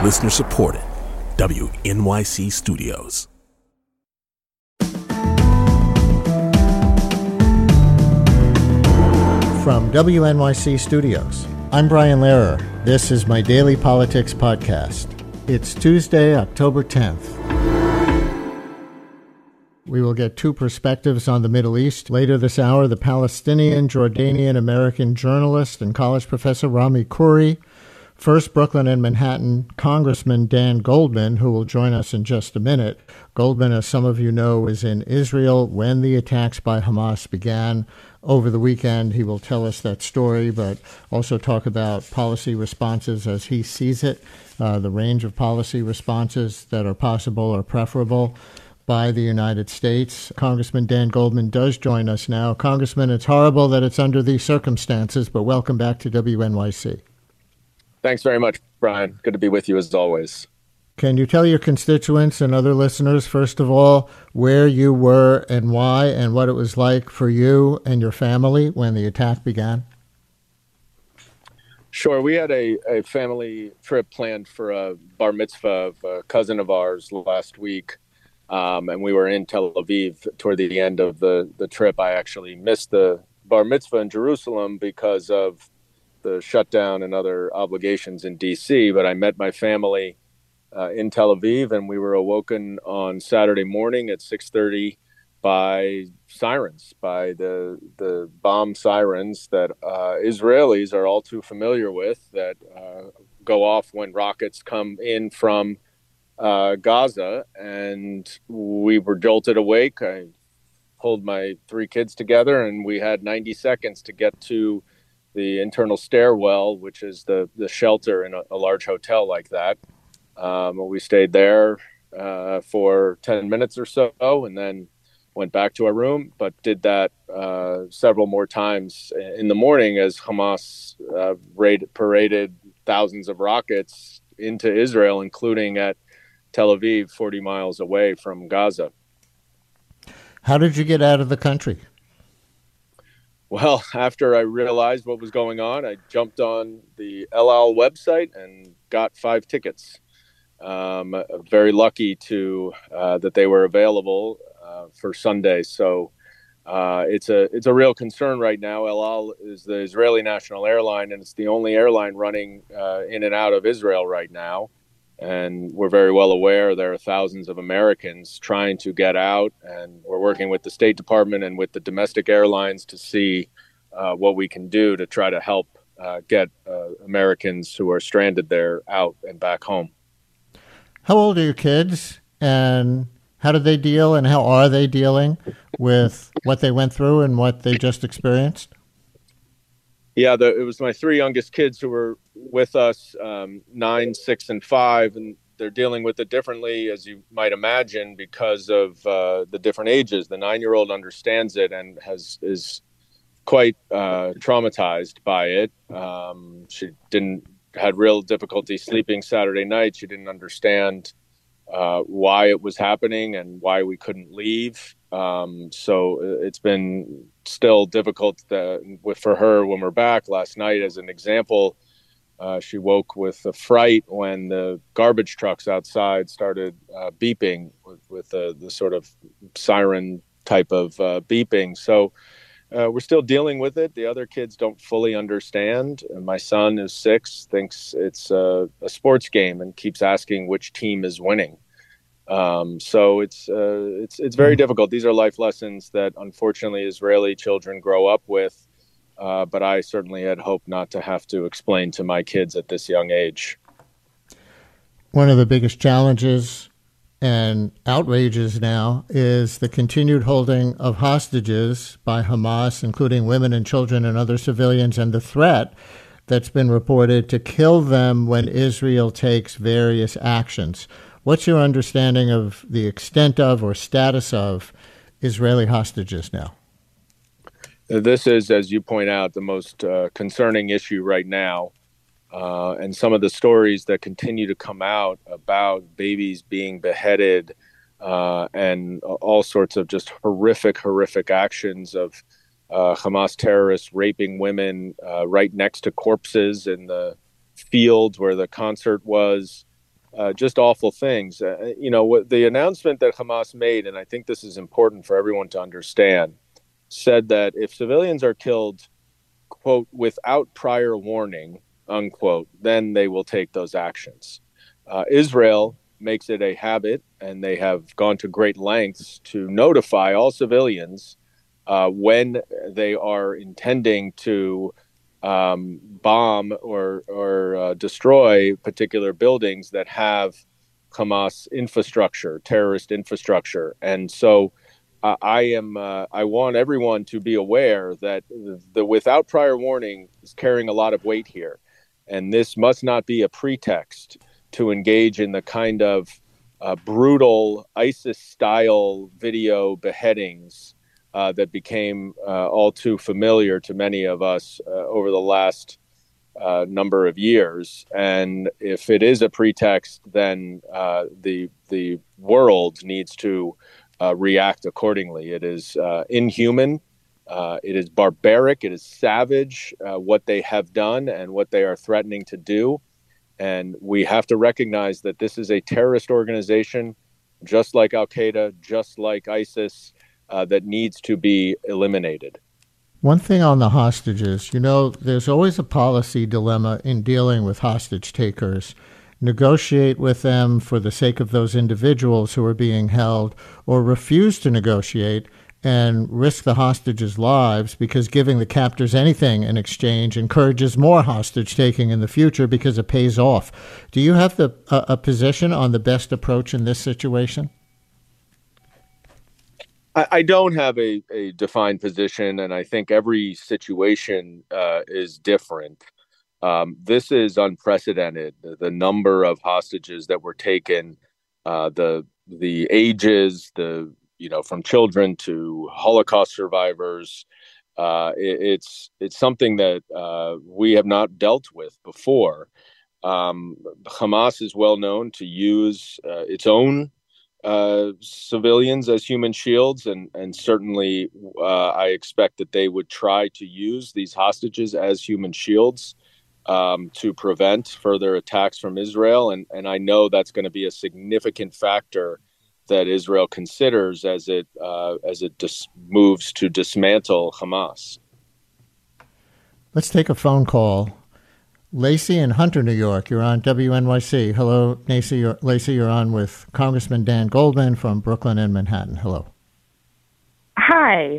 Listener supported. WNYC Studios. From WNYC Studios, I'm Brian Lehrer. This is my daily politics podcast. It's Tuesday, October 10th. We will get two perspectives on the Middle East. Later this hour, the Palestinian, Jordanian, American journalist and college professor Rami Khouri. First, Brooklyn and Manhattan Congressman Dan Goldman, who will join us in just a minute. Goldman, as some of you know, was in Israel when the attacks by Hamas began. Over the weekend, he will tell us that story, but also talk about policy responses as he sees it, the range of policy responses that are possible or preferable by the United States. Congressman Dan Goldman does join us now. Congressman, it's horrible that it's under these circumstances, but welcome back to WNYC. Thanks very much, Brian. Good to be with you as always. Can you tell your constituents and other listeners, first of all, where you were and why, and what it was like for you and your family when the attack began? Sure. We had a family trip planned for a bar mitzvah of a cousin of ours last week, and we were in Tel Aviv toward the end of the trip. I actually missed the bar mitzvah in Jerusalem because of the shutdown and other obligations in D.C., but I met my family in Tel Aviv, and we were awoken on Saturday morning at 6:30 by sirens, by the bomb sirens that Israelis are all too familiar with, that go off when rockets come in from Gaza. And we were jolted awake. I pulled my three kids together, and we had 90 seconds to get to the internal stairwell, which is the shelter in a large hotel like that. We stayed there for 10 minutes or so, and then went back to our room, but did that several more times in the morning as Hamas paraded thousands of rockets into Israel, including at Tel Aviv, 40 miles away from Gaza. How did you get out of the country? Well, after I realized what was going on, I jumped on the El Al website and got 5 tickets. Very lucky that they were available for Sunday. So it's a real concern right now. El Al is the Israeli national airline, and it's the only airline running in and out of Israel right now. And we're very well aware there are thousands of Americans trying to get out, and we're working with the State Department and with the domestic airlines to see what we can do to try to help get Americans who are stranded there out and back home. How old are your kids, and how do they deal, and how are they dealing with what they went through and what they just experienced? Yeah, it was my 3 youngest kids who were with us, 9, 6, and 5, and they're dealing with it differently, as you might imagine, because of the different ages. The 9-year-old understands it and is quite traumatized by it. She had real difficulty sleeping Saturday night. She didn't understand why it was happening and why we couldn't leave. So it's been still difficult for her when we're back. Last night, as an example, she woke with a fright when the garbage trucks outside started beeping with the sort of siren type of beeping. So we're still dealing with it. The other kids don't fully understand. My son, who's 6, thinks it's a sports game and keeps asking which team is winning. So it's very difficult. These are life lessons that unfortunately Israeli children grow up with. But I certainly had hoped not to have to explain to my kids at this young age. One of the biggest challenges and outrages now is the continued holding of hostages by Hamas, including women and children and other civilians, and the threat that's been reported to kill them when Israel takes various actions. What's your understanding of the extent of or status of Israeli hostages now? This is, as you point out, the most concerning issue right now. And some of the stories that continue to come out about babies being beheaded and all sorts of just horrific actions of Hamas terrorists raping women right next to corpses in the fields where the concert was. just awful things. What the announcement that Hamas made, and I think this is important for everyone to understand, said that if civilians are killed, quote, without prior warning, unquote, then they will take those actions. Israel makes it a habit, and they have gone to great lengths to notify all civilians when they are intending to bomb or destroy particular buildings that have Hamas infrastructure, terrorist infrastructure. And so I want everyone to be aware that the without prior warning is carrying a lot of weight here. And this must not be a pretext to engage in the kind of brutal ISIS-style video beheadings that became all too familiar to many of us over the last number of years. And if it is a pretext, then the world needs to react accordingly. It is inhuman. It is barbaric. It is savage what they have done and what they are threatening to do. And we have to recognize that this is a terrorist organization, just like Al-Qaeda, just like ISIS, that needs to be eliminated. One thing on the hostages, there's always a policy dilemma in dealing with hostage takers. Negotiate with them for the sake of those individuals who are being held, or refuse to negotiate and risk the hostages' lives, because giving the captors anything in exchange encourages more hostage taking in the future because it pays off. Do you have a position on the best approach in this situation? I don't have a defined position, and I think every situation is different. This is unprecedented. The number of hostages that were taken, the ages, from children to Holocaust survivors. It's something that we have not dealt with before. Hamas is well known to use its own civilians as human shields, and certainly I expect that they would try to use these hostages as human shields to prevent further attacks from Israel. And I know that's going to be a significant factor that Israel considers as it moves to dismantle Hamas. Let's take a phone call. Lacey in Hunter, New York, you're on WNYC. Hello, Lacey, you're on with Congressman Dan Goldman from Brooklyn and Manhattan. Hello. Hi.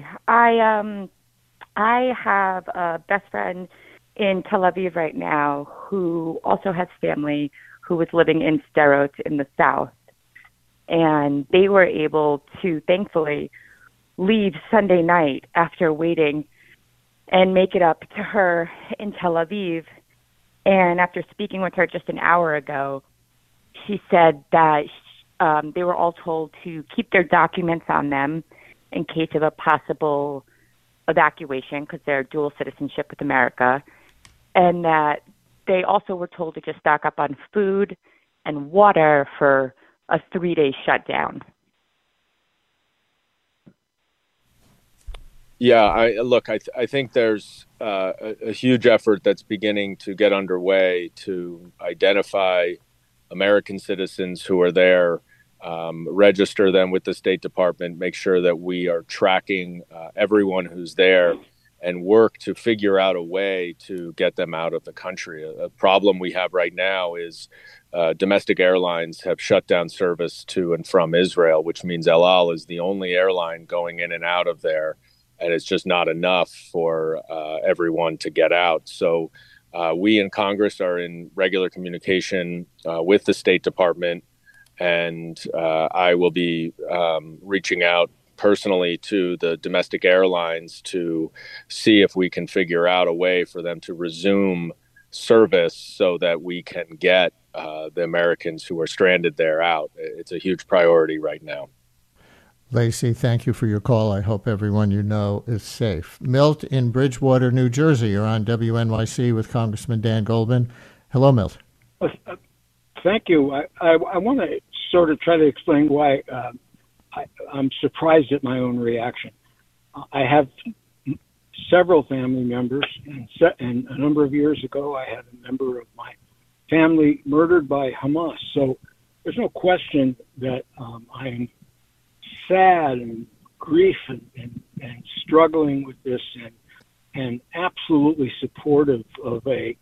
I have a best friend in Tel Aviv right now who also has family who was living in Sderot in the south. And they were able to, thankfully, leave Sunday night after waiting and make it up to her in Tel Aviv. And after speaking with her just an hour ago, she said that they were all told to keep their documents on them in case of a possible evacuation because they're dual citizenship with America, and that they also were told to just stock up on food and water for a 3-day shutdown. Yeah, I think there's a huge effort that's beginning to get underway to identify American citizens who are there, register them with the State Department, make sure that we are tracking everyone who's there, and work to figure out a way to get them out of the country. A problem we have right now is domestic airlines have shut down service to and from Israel, which means El Al is the only airline going in and out of there. And it's just not enough for everyone to get out. So we in Congress are in regular communication with the State Department, and I will be reaching out personally to the domestic airlines to see if we can figure out a way for them to resume service so that we can get the Americans who are stranded there out. It's a huge priority right now. Lacey, thank you for your call. I hope everyone you know is safe. Milt in Bridgewater, New Jersey. You're on WNYC with Congressman Dan Goldman. Hello, Milt. Thank you. I want to sort of try to explain why I'm surprised at my own reaction. I have several family members, and a number of years ago, I had a member of my family murdered by Hamas. So there's no question that I am sad and grief and struggling with this and absolutely supportive of a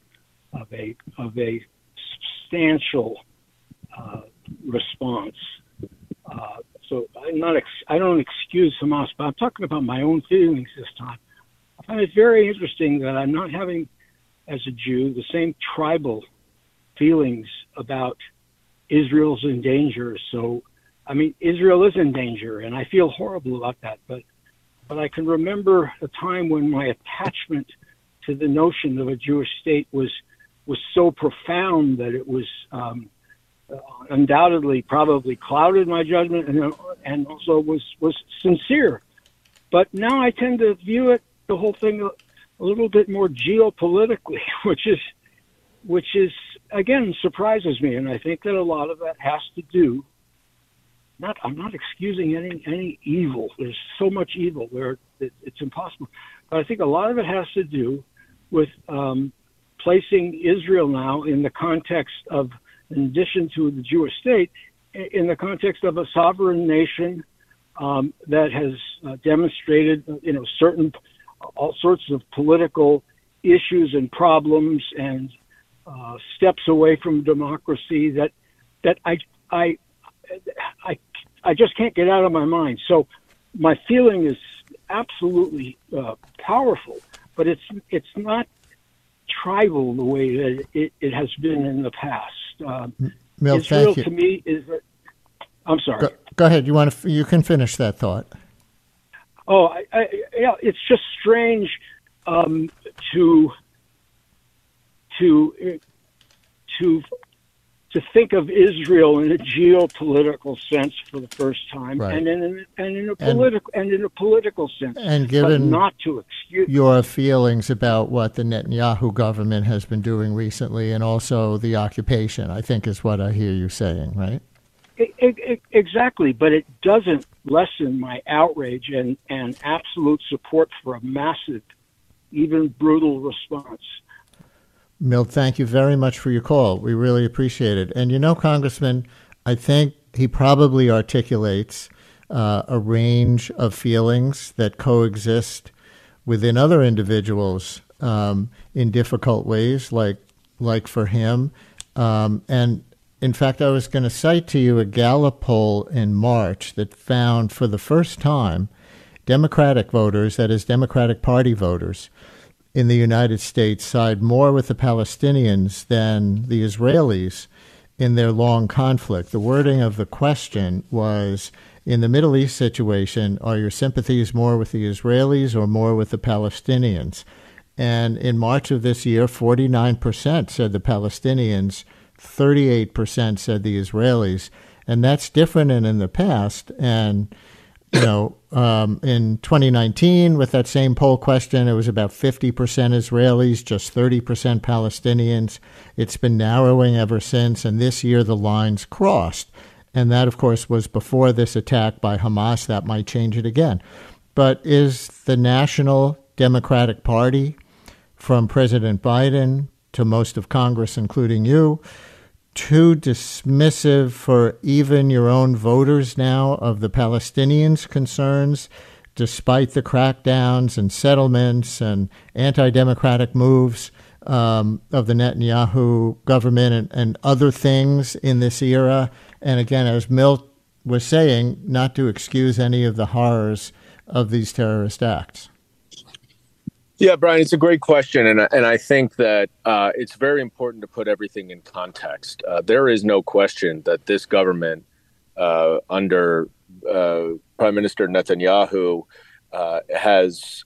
substantial response. So I don't excuse Hamas, but I'm talking about my own feelings this time. I find it very interesting that I'm not having, as a Jew, the same tribal feelings about Israel's in danger. So, I mean, Israel is in danger, and I feel horrible about that. But I can remember a time when my attachment to the notion of a Jewish state was so profound that it was undoubtedly probably clouded my judgment and also was sincere. But now I tend to view it, the whole thing, a little bit more geopolitically, which is again surprises me, and I think that a lot of that has to do. I'm not excusing any evil. There's so much evil where it's impossible, but I think a lot of it has to do with placing Israel now in the context of, in addition to the Jewish state, in the context of a sovereign nation that has demonstrated, all sorts of political issues and problems and steps away from democracy that I just can't get out of my mind. So my feeling is absolutely powerful, but it's not tribal the way that it has been in the past. Milt, Israel thank you. To me is. I'm sorry. Go ahead. You can finish that thought. Oh, yeah. It's just strange to think of Israel in a geopolitical sense for the first time, right. and in a political sense, and given but not to excuse your feelings about what the Netanyahu government has been doing recently, and also the occupation, I think is what I hear you saying, right? Exactly, but it doesn't lessen my outrage and absolute support for a massive, even brutal response. Milt, thank you very much for your call. We really appreciate it. And Congressman, I think he probably articulates a range of feelings that coexist within other individuals in difficult ways, like for him. And in fact, I was going to cite to you a Gallup poll in March that found for the first time Democratic voters, that is Democratic Party voters, in the United States side more with the Palestinians than the Israelis in their long conflict. The wording of the question was, in the Middle East situation, are your sympathies more with the Israelis or more with the Palestinians? And in March of this year, 49% said the Palestinians, 38% said the Israelis. And that's different than in the past. And in 2019, with that same poll question, it was about 50% Israelis, just 30% Palestinians. It's been narrowing ever since, and this year the lines crossed. And that, of course, was before this attack by Hamas. That might change it again. But is the National Democratic Party, from President Biden to most of Congress, including you, too dismissive for even your own voters now of the Palestinians' concerns, despite the crackdowns and settlements and anti-democratic moves of the Netanyahu government and other things in this era? And again, as Milt was saying, not to excuse any of the horrors of these terrorist acts. Yeah, Brian, it's a great question. And I think that it's very important to put everything in context. There is no question that this government under Prime Minister Netanyahu has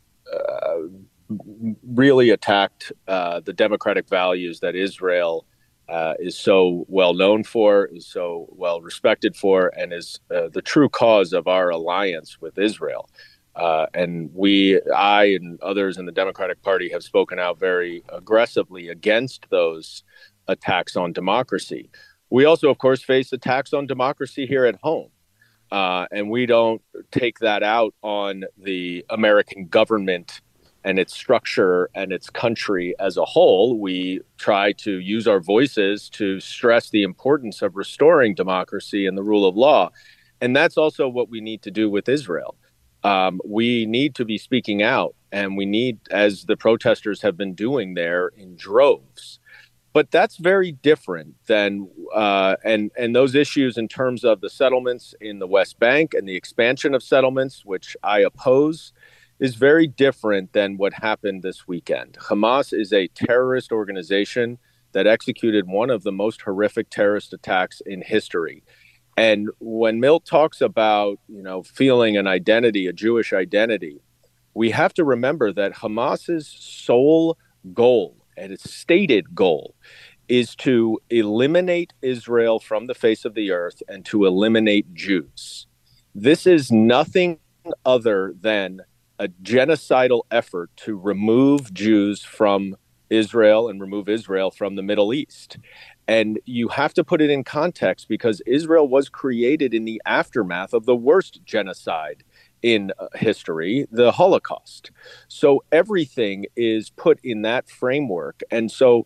really attacked the democratic values that Israel is so well known for, is so well respected for, and is the true cause of our alliance with Israel. And I and others in the Democratic Party have spoken out very aggressively against those attacks on democracy. We also, of course, face attacks on democracy here at home. And we don't take that out on the American government and its structure and its country as a whole, we try to use our voices to stress the importance of restoring democracy and the rule of law. And that's also what we need to do with Israel. We need to be speaking out, and we need, as the protesters have been doing there in droves. But that's very different than and those issues in terms of the settlements in the West Bank and the expansion of settlements, which I oppose, is very different than what happened this weekend. Hamas is a terrorist organization that executed one of the most horrific terrorist attacks in history. And when Milt talks about, feeling an identity, a Jewish identity, we have to remember that Hamas's sole goal and its stated goal is to eliminate Israel from the face of the earth and to eliminate Jews. This is nothing other than a genocidal effort to remove Jews from Israel and remove Israel from the Middle East. And you have to put it in context because Israel was created in the aftermath of the worst genocide in history, the Holocaust. So everything is put in that framework. And so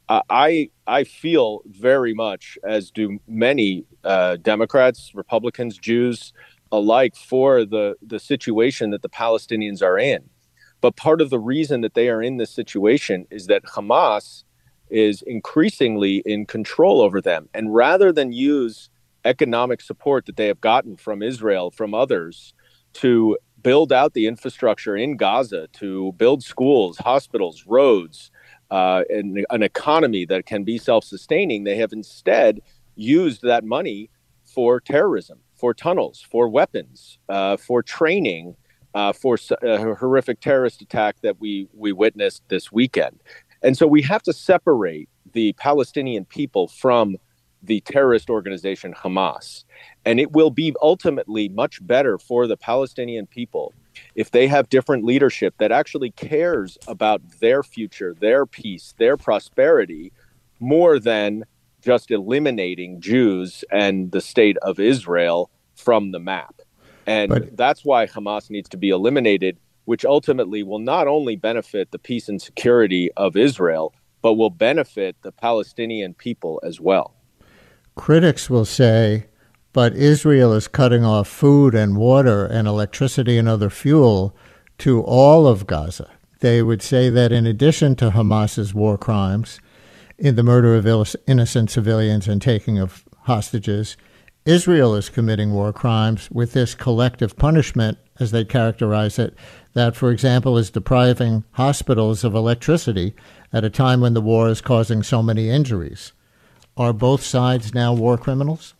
I feel very much, as do many Democrats, Republicans, Jews alike, for the situation that the Palestinians are in. But part of the reason that they are in this situation is that Hamas is increasingly in control over them. And rather than use economic support that they have gotten from Israel, from others, to build out the infrastructure in Gaza, to build schools, hospitals, roads, and an economy that can be self-sustaining, they have instead used that money for terrorism, for tunnels, for weapons, for training, for a horrific terrorist attack that we witnessed this weekend. And so we have to separate the Palestinian people from the terrorist organization Hamas. And it will be ultimately much better for the Palestinian people if they have different leadership that actually cares about their future, their peace, their prosperity, more than just eliminating Jews and the state of Israel from the map. And that's why Hamas needs to be eliminated, which ultimately will not only benefit the peace and security of Israel, but will benefit the Palestinian people as well. Critics will say, but Israel is cutting off food and water and electricity and other fuel to all of Gaza. They would say that in addition to Hamas's war crimes, in the murder of innocent civilians and taking of hostages, Israel is committing war crimes with this collective punishment, as they characterize it, that, for example, is depriving hospitals of electricity at a time when the war is causing so many injuries. Are both sides now war criminals?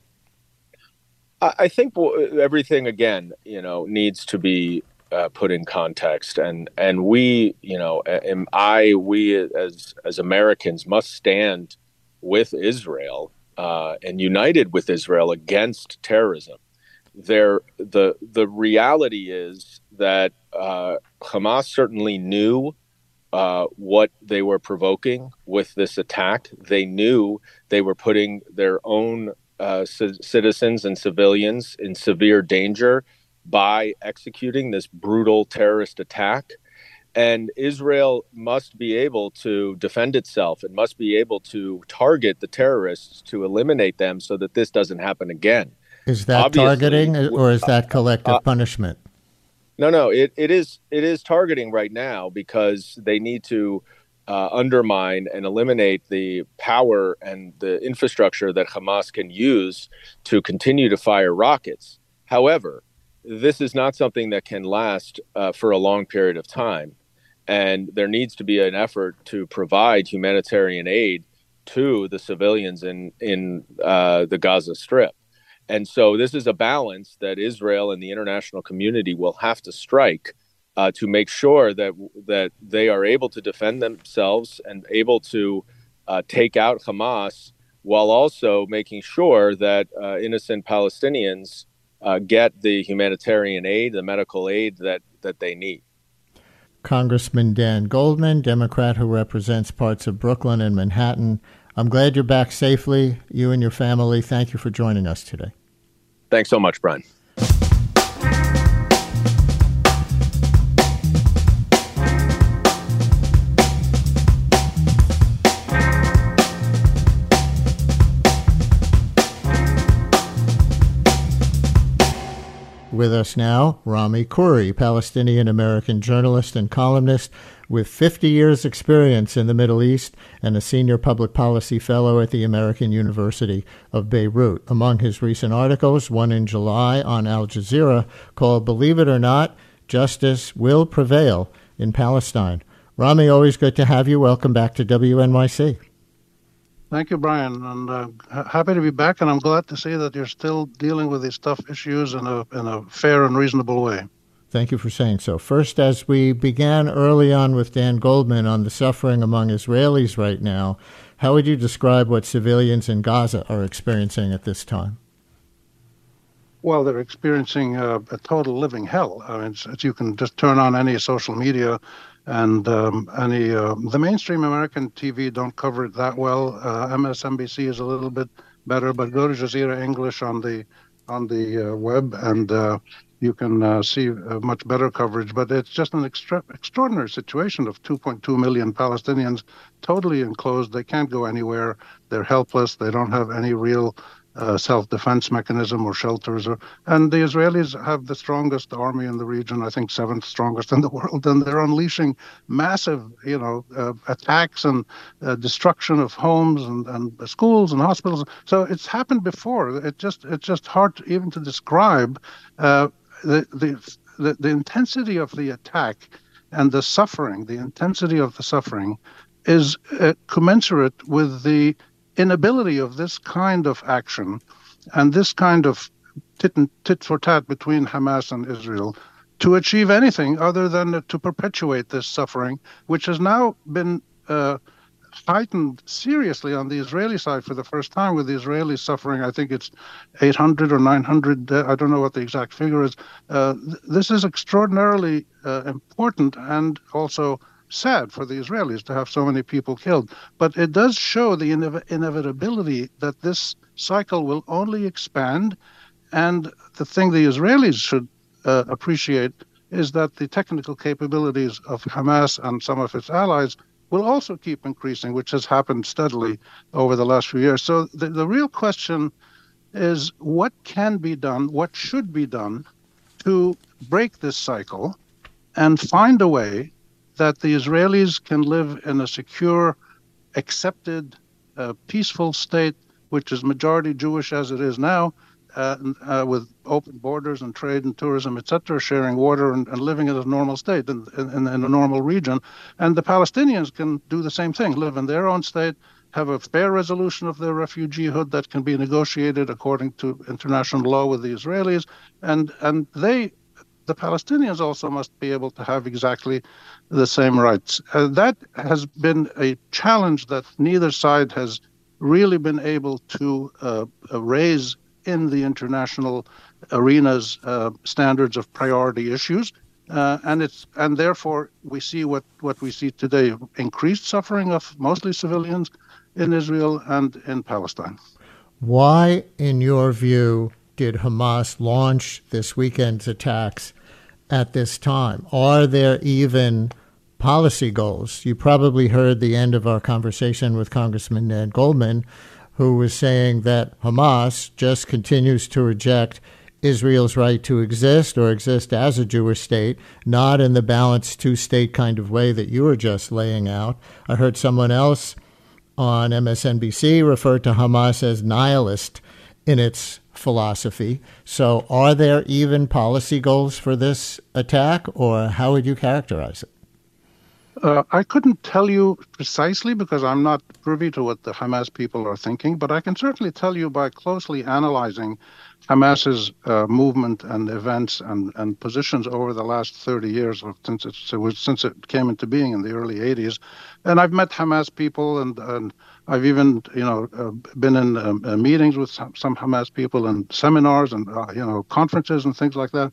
I think everything, again, needs to be put in context, and we, we as Americans must stand with Israel and united with Israel against terrorism. The reality is that Hamas certainly knew what they were provoking with this attack. They knew they were putting their own citizens and civilians in severe danger by executing this brutal terrorist attack. And Israel must be able to defend itself and must be able to target the terrorists to eliminate them so that this doesn't happen again. Is that targeting or is that collective punishment? No, it is targeting right now because they need to undermine and eliminate the power and the infrastructure that Hamas can use to continue to fire rockets. However, this is not something that can last for a long period of time. And there needs to be an effort to provide humanitarian aid to the civilians in the Gaza Strip. And so this is a balance that Israel and the international community will have to strike to make sure that they are able to defend themselves and able to take out Hamas, while also making sure that innocent Palestinians get the humanitarian aid, the medical aid that they need. Congressman Dan Goldman, Democrat who represents parts of Brooklyn and Manhattan. I'm glad you're back safely, you and your family. Thank you for joining us today. Thanks so much, Brian. With us now, Rami Khouri, Palestinian-American journalist and columnist with 50 years' experience in the Middle East and a senior public policy fellow at the American University of Beirut. Among his recent articles, one in July on Al Jazeera called Believe It or Not, Justice Will Prevail in Palestine. Rami, always good to have you. Welcome back to WNYC. Thank you, Brian, and happy to be back, and I'm glad to see that you're still dealing with these tough issues in a fair and reasonable way. Thank you for saying so. First, as we began early on with Dan Goldman on the suffering among Israelis right now, how would you describe what civilians in Gaza are experiencing at this time? Well, they're experiencing a total living hell. I mean, you can just turn on any social media, and the mainstream American TV don't cover it that well. MSNBC is a little bit better, but go to Jazeera English on the web, and you can see much better coverage. But it's just an extraordinary situation of 2.2 million Palestinians totally enclosed. They can't go anywhere. They're helpless. They don't have any real self-defense mechanism or shelters. And the Israelis have the strongest army in the region, I think 7th strongest in the world, and they're unleashing massive, attacks and destruction of homes and schools and hospitals. So it's happened before. It's just hard even to describe the intensity of the attack and the suffering. The intensity of the suffering is commensurate with the inability of this kind of action and this kind of tit for tat between Hamas and Israel to achieve anything other than to perpetuate this suffering, which has now been heightened seriously on the Israeli side for the first time, with the Israelis suffering. I think it's 800 or 900, I don't know what the exact figure is. This is extraordinarily important and also sad for the Israelis to have so many people killed. But it does show the inevitability that this cycle will only expand. And the thing the Israelis should appreciate is that the technical capabilities of Hamas and some of its allies will also keep increasing, which has happened steadily over the last few years. So the real question is what can be done, what should be done to break this cycle and find a way that the Israelis can live in a secure, accepted, peaceful state, which is majority Jewish as it is now, with open borders and trade and tourism, etc., sharing water and living in a normal state in a normal region. And the Palestinians can do the same thing, live in their own state, have a fair resolution of their refugeehood that can be negotiated according to international law with the Israelis. And the Palestinians also must be able to have exactly the same rights. That has been a challenge that neither side has really been able to raise in the international arena's standards of priority issues. And therefore we see what we see today, increased suffering of mostly civilians in Israel and in Palestine. Why, in your view, did Hamas launch this weekend's attacks at this time? Are there even policy goals? You probably heard the end of our conversation with Congressman Dan Goldman, who was saying that Hamas just continues to reject Israel's right to exist or exist as a Jewish state, not in the balanced two-state kind of way that you were just laying out. I heard someone else on MSNBC refer to Hamas as nihilist in its philosophy. So are there even policy goals for this attack, or how would you characterize it? I couldn't tell you precisely because I'm not privy to what the Hamas people are thinking, but I can certainly tell you by closely analyzing Hamas's movement and events and positions over the last 30 years, since it came into being in the early 80s. And I've met Hamas people, and I've even been in meetings with some Hamas people and seminars and conferences and things like that.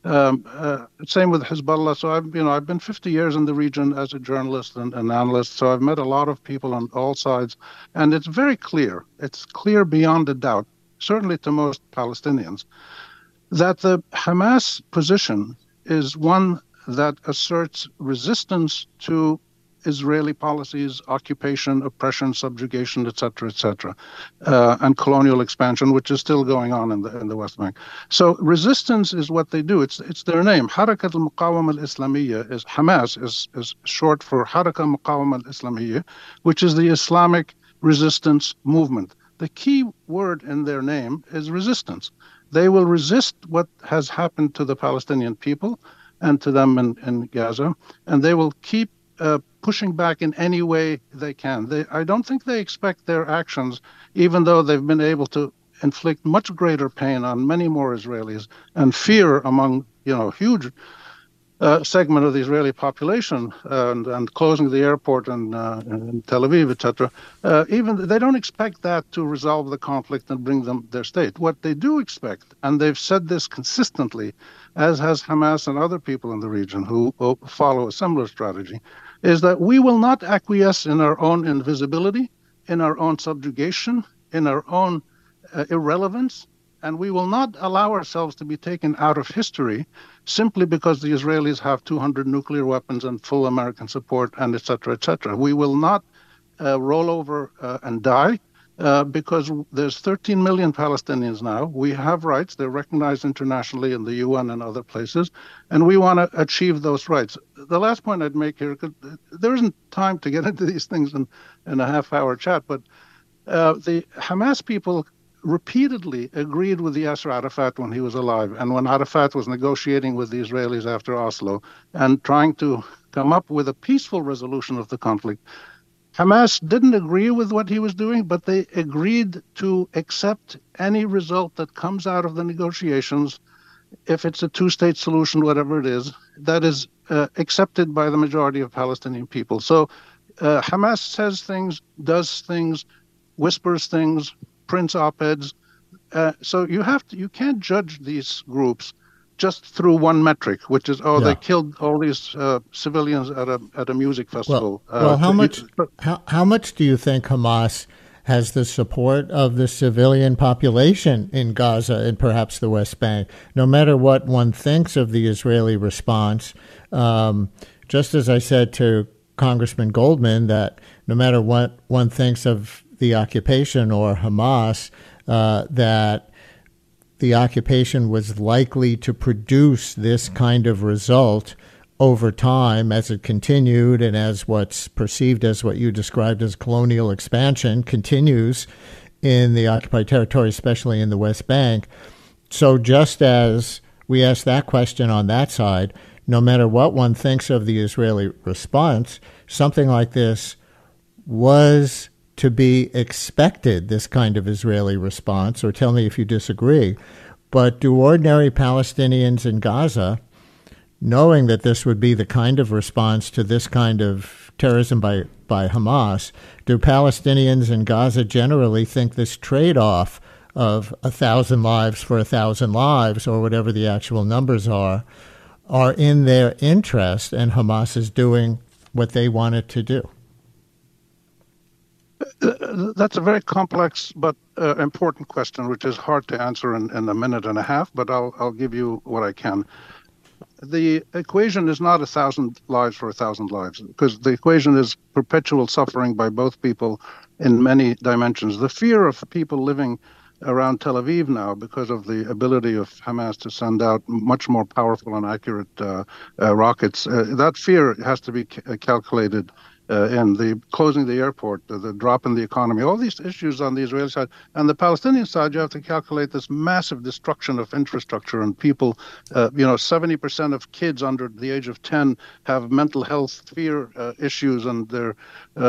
Same with Hezbollah. So I've been 50 years in the region as a journalist and an analyst. So I've met a lot of people on all sides, and it's very clear. It's clear beyond a doubt, certainly to most Palestinians, that the Hamas position is one that asserts resistance to Israeli policies, occupation, oppression, subjugation, etc., and colonial expansion, which is still going on in the West Bank. So resistance is what they do. It's their name. Harakat al-Muqawama al-Islamiyya is Hamas is short for Haraka Muqawama al-Islamiyya, which is the Islamic resistance movement. The key word in their name is resistance. They will resist what has happened to the Palestinian people and to them in Gaza, and they will keep pushing back in any way they can. I don't think they expect their actions, even though they've been able to inflict much greater pain on many more Israelis and fear among huge segment of the Israeli population and closing the airport in Tel Aviv, etc. Even they don't expect that to resolve the conflict and bring them their state. What they do expect, and they've said this consistently, as has Hamas and other people in the region who follow a similar strategy, is that we will not acquiesce in our own invisibility, in our own subjugation, in our own irrelevance, and we will not allow ourselves to be taken out of history simply because the Israelis have 200 nuclear weapons and full American support, and etc. We will not roll over and die because there's 13 million Palestinians now. We have rights. They're recognized internationally in the UN and other places, and we want to achieve those rights. The last point I'd make here, because there isn't time to get into these things in a half-hour chat, but the Hamas people repeatedly agreed with Yasser Arafat when he was alive and when Arafat was negotiating with the Israelis after Oslo and trying to come up with a peaceful resolution of the conflict. Hamas didn't agree with what he was doing, but they agreed to accept any result that comes out of the negotiations, if it's a two-state solution, whatever it is, that is accepted by the majority of Palestinian people. So Hamas says things, does things, whispers things, prints op-eds. So you can't judge these groups just through one metric, which is they killed all these civilians at a music festival. Well, how much do you think Hamas has the support of the civilian population in Gaza and perhaps the West Bank? No matter what one thinks of the Israeli response, just as I said to Congressman Goldman, that no matter what one thinks of the occupation or Hamas, that the occupation was likely to produce this kind of result over time as it continued and as what's perceived as what you described as colonial expansion continues in the occupied territory, especially in the West Bank. So just as we asked that question on that side, no matter what one thinks of the Israeli response, something like this was to be expected, this kind of Israeli response, or tell me if you disagree. But do ordinary Palestinians in Gaza, knowing that this would be the kind of response to this kind of terrorism by Hamas, do Palestinians in Gaza generally think this trade-off of 1,000 lives for 1,000 lives, or whatever the actual numbers are in their interest, and Hamas is doing what they want it to do? That's a very complex but important question, which is hard to answer in a minute and a half, but I'll give you what I can. The equation is not 1,000 lives for 1,000 lives, because the equation is perpetual suffering by both people in many dimensions. The fear of people living around Tel Aviv now, because of the ability of Hamas to send out much more powerful and accurate rockets, that fear has to be calculated in the closing the airport, the drop in the economy, all these issues on the Israeli side. And the Palestinian side, you have to calculate this massive destruction of infrastructure and people. 70% of kids under the age of 10 have mental health fear issues, and they're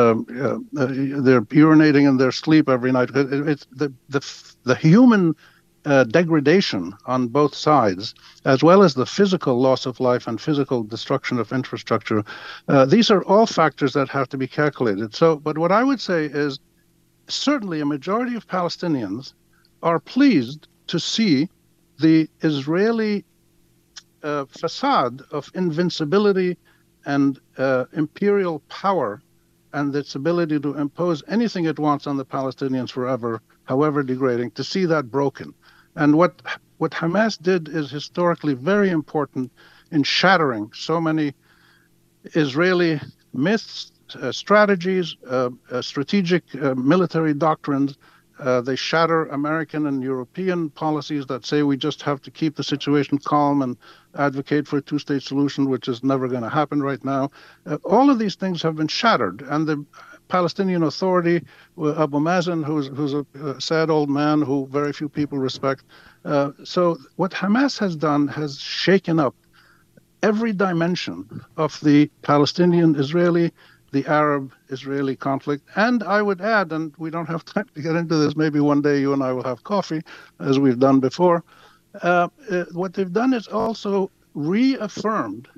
urinating in their sleep every night. It's the human degradation on both sides, as well as the physical loss of life and physical destruction of infrastructure. These are all factors that have to be calculated. But what I would say is certainly a majority of Palestinians are pleased to see the Israeli facade of invincibility and imperial power and its ability to impose anything it wants on the Palestinians forever, however degrading, to see that broken. And what Hamas did is historically very important in shattering so many Israeli myths, strategies, strategic military doctrines. They shatter American and European policies that say we just have to keep the situation calm and advocate for a two-state solution, which is never going to happen right now. All of these things have been shattered, and the Palestinian Authority, Abu Mazen, who's a sad old man who very few people respect. So what Hamas has done has shaken up every dimension of the Palestinian-Israeli, the Arab-Israeli conflict. And I would add, and we don't have time to get into this, maybe one day you and I will have coffee, as we've done before. What they've done is also reaffirmed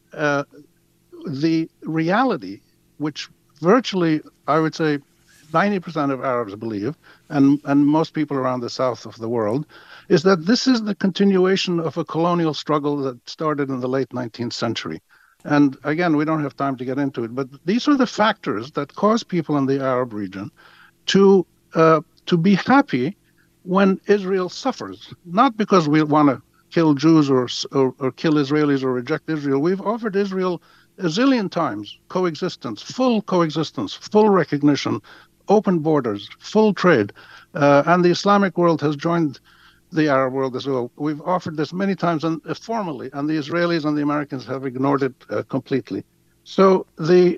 the reality, which virtually, I would say, 90% of Arabs believe, and most people around the south of the world, is that this is the continuation of a colonial struggle that started in the late 19th century. And again, we don't have time to get into it, but these are the factors that cause people in the Arab region to be happy when Israel suffers, not because we want to kill Jews or kill Israelis or reject Israel. We've offered Israel a zillion times coexistence, full recognition, open borders, full trade, and the Islamic world has joined the Arab world as well. We've offered this many times and formally, and the Israelis and the Americans have ignored it completely. So the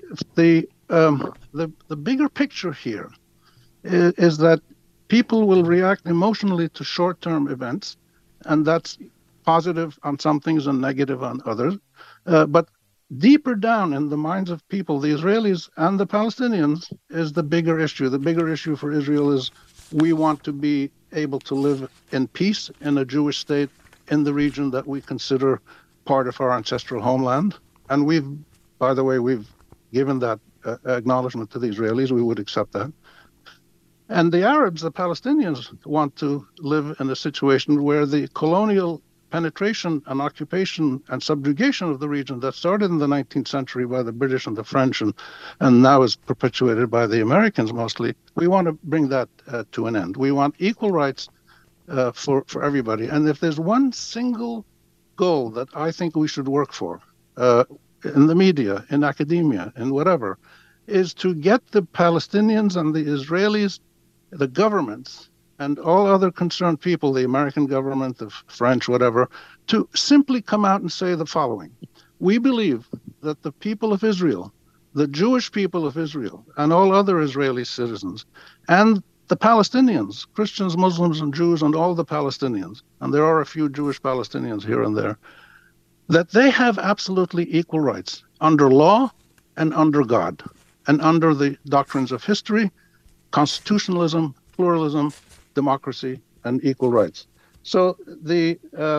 bigger picture here is that people will react emotionally to short-term events, and that's positive on some things and negative on others. But deeper down in the minds of people, the Israelis and the Palestinians, is the bigger issue. The bigger issue for Israel is we want to be able to live in peace in a Jewish state in the region that we consider part of our ancestral homeland. And we've given that acknowledgement to the Israelis. We would accept that. And the Arabs, the Palestinians, want to live in a situation where the colonial penetration and occupation and subjugation of the region that started in the 19th century by the British and the French and now is perpetuated by the Americans mostly, we want to bring that to an end. We want equal rights for everybody. And if there's one single goal that I think we should work for in the media, in academia, in whatever, is to get the Palestinians and the Israelis, the governments, and all other concerned people, the American government, the French, whatever, to simply come out and say the following. We believe that the people of Israel, the Jewish people of Israel, and all other Israeli citizens, and the Palestinians, Christians, Muslims, and Jews, and all the Palestinians, and there are a few Jewish Palestinians here and there, that they have absolutely equal rights under law and under God, and under the doctrines of history, constitutionalism, pluralism, democracy, and equal rights. So the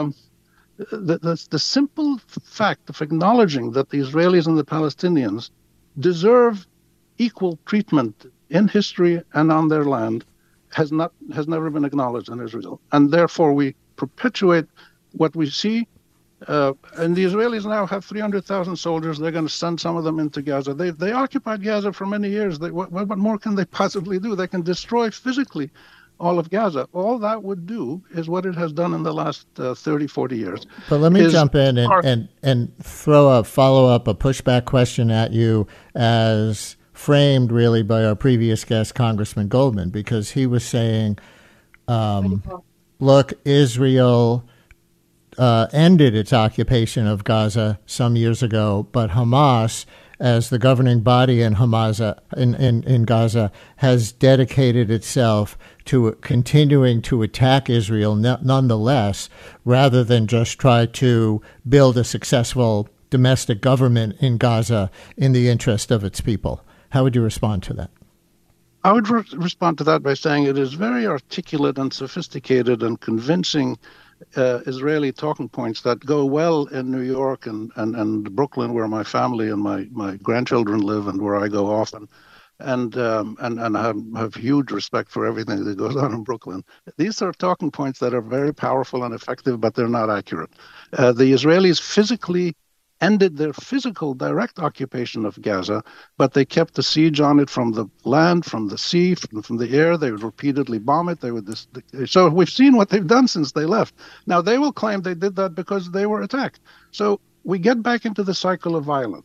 simple fact of acknowledging that the Israelis and the Palestinians deserve equal treatment in history and on their land has never been acknowledged in Israel, and therefore we perpetuate what we see. And the Israelis now have 300,000 soldiers. They're going to send some of them into Gaza. They occupied Gaza for many years. What more can they possibly do? They can destroy physically all of Gaza. All that would do is what it has done in the last 30, 40 years. But let me jump in and throw a follow-up, a pushback question at you as framed really by our previous guest, Congressman Goldman, because he was saying, look, Israel ended its occupation of Gaza some years ago, but Hamas, as the governing body in Gaza, has dedicated itself to continuing to attack Israel nonetheless, rather than just try to build a successful domestic government in Gaza in the interest of its people. How would you respond to that? I would respond to that by saying it is very articulate and sophisticated and convincing Israeli talking points that go well in New York and Brooklyn, where my family and my grandchildren live and where I go often, and I have huge respect for everything that goes on in Brooklyn. These are talking points that are very powerful and effective, but they're not accurate. The Israelis physically ended their physical direct occupation of Gaza, but they kept the siege on it from the land, from the sea, from the air. They would repeatedly bomb it. So we've seen what they've done since they left. Now, they will claim they did that because they were attacked. So we get back into the cycle of violence.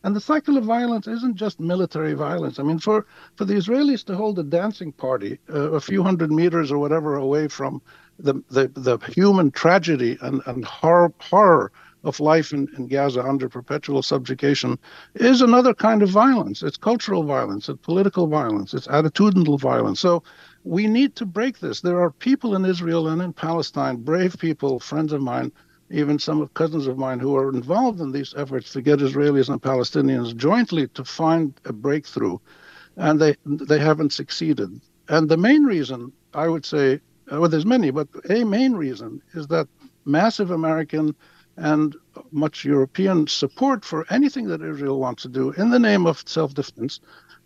And the cycle of violence isn't just military violence. I mean, for the Israelis to hold a dancing party a few hundred meters or whatever away from the human tragedy and horror of life in Gaza under perpetual subjugation is another kind of violence. It's cultural violence, it's political violence, it's attitudinal violence. So we need to break this. There are people in Israel and in Palestine, brave people, friends of mine, even some cousins of mine, who are involved in these efforts to get Israelis and Palestinians jointly to find a breakthrough, and they haven't succeeded. And the main reason, I would say, well, there's many, but a main reason is that massive American and much European support for anything that Israel wants to do in the name of self-defense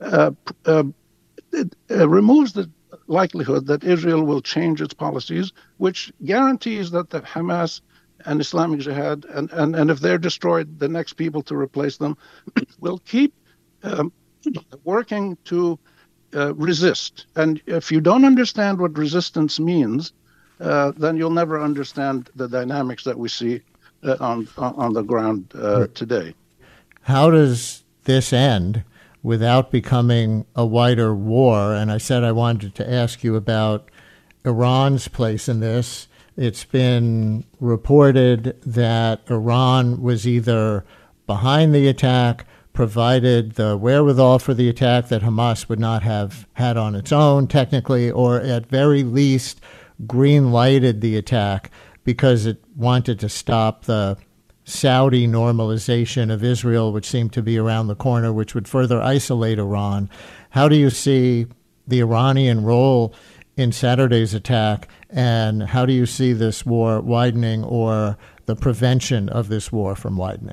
removes the likelihood that Israel will change its policies, which guarantees that the Hamas and Islamic Jihad, and if they're destroyed, the next people to replace them will keep working to resist. And if you don't understand what resistance means, then you'll never understand the dynamics that we see on the ground today. How does this end without becoming a wider war? And I said I wanted to ask you about Iran's place in this. It's been reported that Iran was either behind the attack, provided the wherewithal for the attack that Hamas would not have had on its own, technically, or at very least green-lighted the attack because it wanted to stop the Saudi normalization of Israel, which seemed to be around the corner, which would further isolate Iran. How do you see the Iranian role in Saturday's attack, and how do you see this war widening or the prevention of this war from widening?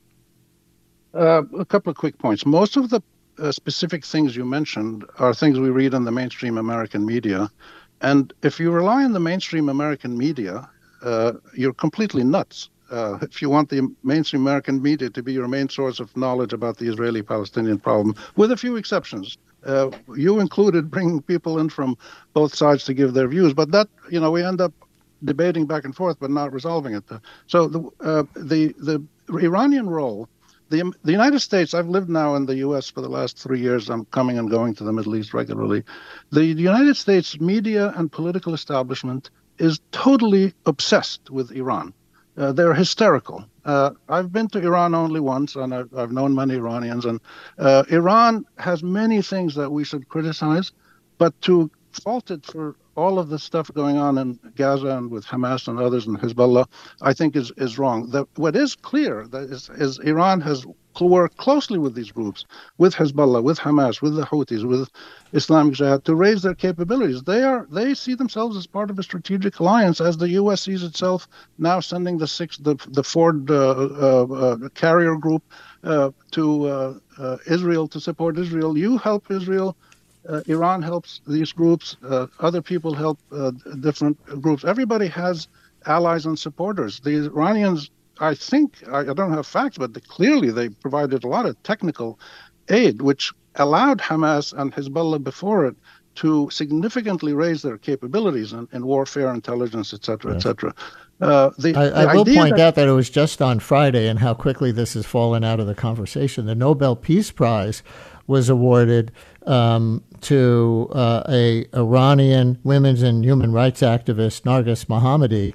A couple of quick points. Most of the specific things you mentioned are things we read in the mainstream American media. And if you rely on the mainstream American media, you're completely nuts. If you want the mainstream American media to be your main source of knowledge about the Israeli-Palestinian problem, with a few exceptions, you included bringing people in from both sides to give their views, but that, we end up debating back and forth, but not resolving it. So the Iranian role, the United States, I've lived now in the U.S. for the last 3 years. I'm coming and going to the Middle East regularly. The United States media and political establishment is totally obsessed with Iran. They're hysterical. I've been to Iran only once, and I've known many Iranians. And Iran has many things that we should criticize, but to fault it for all of the stuff going on in Gaza and with Hamas and others and Hezbollah, I think is wrong. What is clear is Iran has worked closely with these groups, with Hezbollah, with Hamas, with the Houthis, with Islamic Jihad, to raise their capabilities. They see themselves as part of a strategic alliance, as the U.S. sees itself now sending the Ford carrier group to Israel to support Israel. You help Israel. Iran helps these groups. Other people help different groups. Everybody has allies and supporters. The Iranians, I think, I don't have facts, but clearly they provided a lot of technical aid, which allowed Hamas and Hezbollah before it to significantly raise their capabilities in warfare, intelligence, et cetera, et cetera. I will point out that it was just on Friday, and how quickly this has fallen out of the conversation. The Nobel Peace Prize was awarded to a Iranian women's and human rights activist, Narges Mohammadi,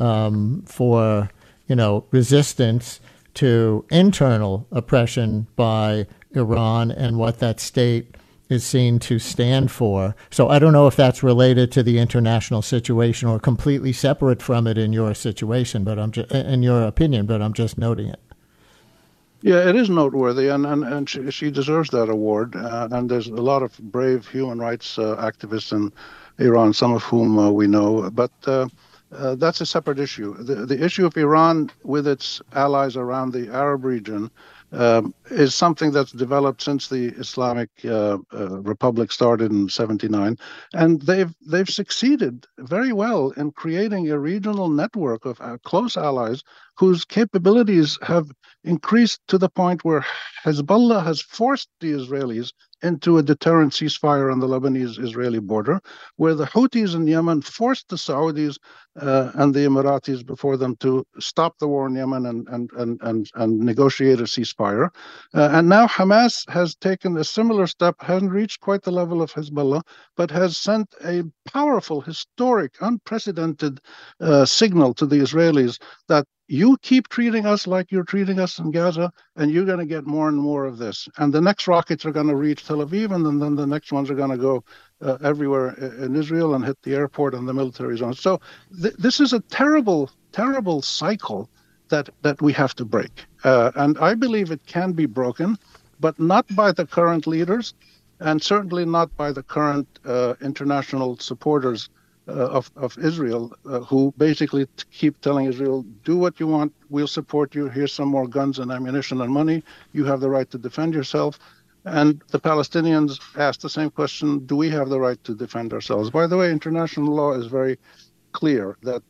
for resistance to internal oppression by Iran and what that state is seen to stand for. So I don't know if that's related to the international situation or completely separate from it in your situation, but in your opinion, but I'm just noting it. Yeah, it is noteworthy, and she deserves that award. And there's a lot of brave human rights activists in Iran, some of whom we know. But that's a separate issue. The issue of Iran with its allies around the Arab region is something that's developed since the Islamic Republic started in '79, and they've succeeded very well in creating a regional network of close allies whose capabilities have increased to the point where Hezbollah has forced the Israelis into a deterrent ceasefire on the Lebanese-Israeli border, where the Houthis in Yemen forced the Saudis and the Emiratis before them to stop the war in Yemen and negotiate a ceasefire. And now Hamas has taken a similar step, hasn't reached quite the level of Hezbollah, but has sent a powerful, historic, unprecedented signal to the Israelis that you keep treating us like you're treating us in Gaza, and you're going to get more and more of this. And the next rockets are going to reach Tel Aviv, and then the next ones are going to go everywhere in Israel and hit the airport and the military zone. So this is a terrible, terrible cycle that we have to break. And I believe it can be broken, but not by the current leaders, and certainly not by the current international supporters of Israel, who basically keep telling Israel, do what you want, we'll support you, here's some more guns and ammunition and money, you have the right to defend yourself. And the Palestinians asked the same question, do we have the right to defend ourselves? By the way, international law is very clear that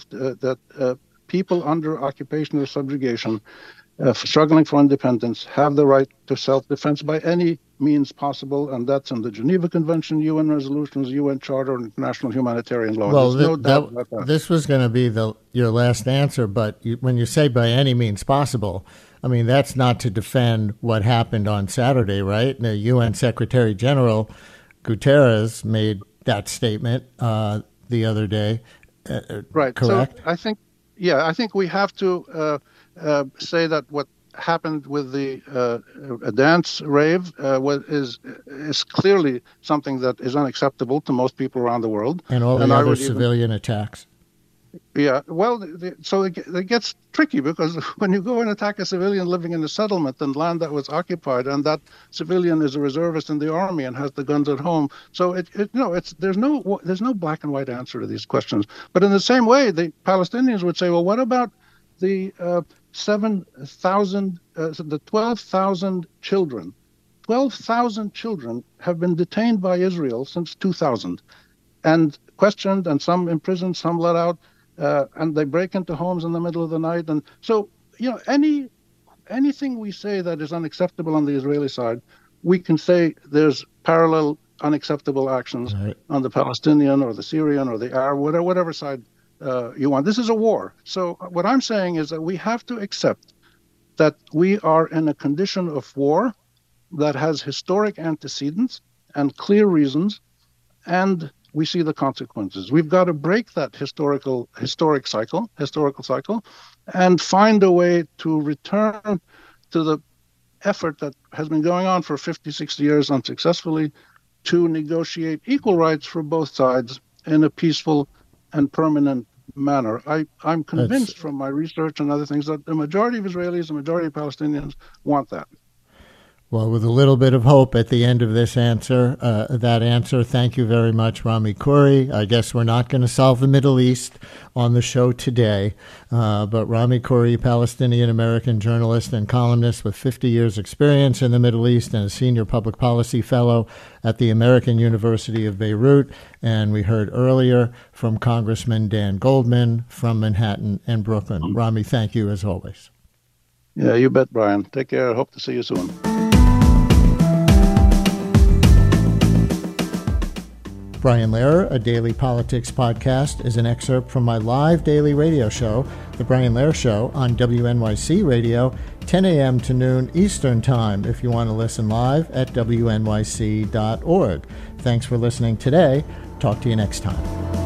people under occupation or subjugation struggling for independence have the right to self-defense by any means possible, and that's in the Geneva Convention, UN resolutions, UN Charter, and international humanitarian law. Well, no doubt about that. This was going to be your last answer, but when you say by any means possible, I mean, that's not to defend what happened on Saturday, right? The UN Secretary General Guterres made that statement the other day. Right. Correct? So I think we have to say that what happened with the dance rave is clearly something that is unacceptable to most people around the world. And all the other civilian attacks. Yeah, well, so it gets tricky, because when you go and attack a civilian living in a settlement in land that was occupied, and that civilian is a reservist in the army and has the guns at home, so there's no black and white answer to these questions. But in the same way, the Palestinians would say, well, what about the 12,000 children? 12,000 children have been detained by Israel since 2000, and questioned, and some imprisoned, some let out. And they break into homes in the middle of the night. And so, anything we say that is unacceptable on the Israeli side, we can say there's parallel unacceptable actions on the Palestinian or the Syrian or the Arab, whatever side you want. This is a war. So what I'm saying is that we have to accept that we are in a condition of war that has historic antecedents and clear reasons, and we see the consequences. We've got to break that historical cycle, and find a way to return to the effort that has been going on for 50, 60 years unsuccessfully, to negotiate equal rights for both sides in a peaceful and permanent manner. I'm convinced from my research and other things that the majority of Israelis, the majority of Palestinians want that. Well, with a little bit of hope at the end of this answer, thank you very much, Rami Khouri. I guess we're not going to solve the Middle East on the show today, but Rami Khouri, Palestinian-American journalist and columnist with 50 years' experience in the Middle East and a senior public policy fellow at the American University of Beirut. And we heard earlier from Congressman Dan Goldman from Manhattan and Brooklyn. Rami, thank you as always. Yeah, you bet, Brian. Take care. Hope to see you soon. Brian Lehrer, a daily politics podcast, is an excerpt from my live daily radio show, The Brian Lehrer Show, on WNYC Radio, 10 a.m. to noon Eastern Time, if you want to listen live at WNYC.org. Thanks for listening today. Talk to you next time.